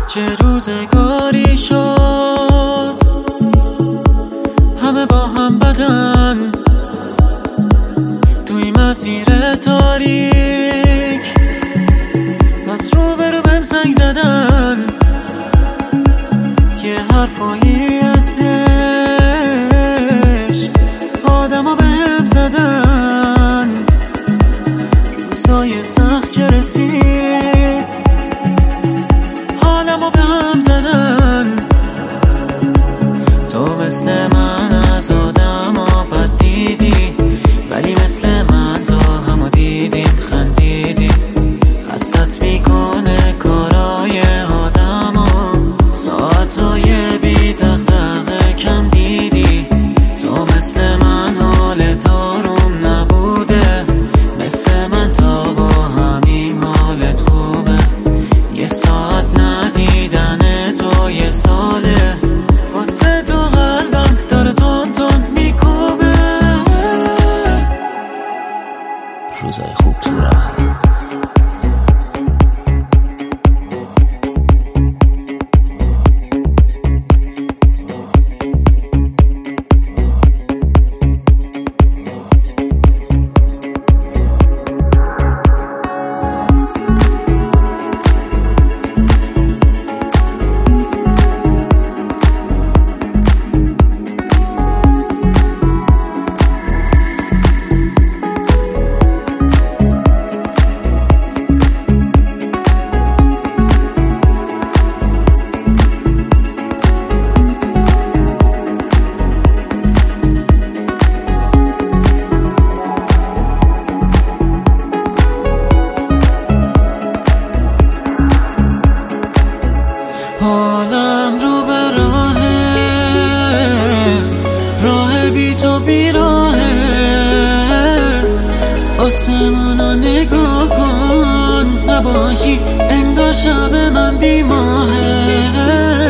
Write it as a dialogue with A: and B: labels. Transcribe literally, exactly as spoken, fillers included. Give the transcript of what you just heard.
A: چه روزگاری شد همه با هم بدن توی مسیر تاریک، از رو برو بهم زنگ زدن، یه حرفایی از عشق آدما بهم زدن، روزای سخت که رسید حالمو به هم زدن. تو مثل من از آدما بد دیدی، ولی مثل من تا همو دیدیم خندیدیم. خستت میکنه کارای آدما، ساعتای بی دغدغه کم دیدی. تو مثل من حالت آروم نبوده، مثل من تا با همین حالت خوبه. یه ساعت ندیدن تو یه ساله، واسه تو قلبم داره تون تون میکوبه. روزای خوب تو راه حالم رو به راهه، راه بی تو بی راهه. آسمونو نگاه کن، نباشی انگار شب من بی ماهه.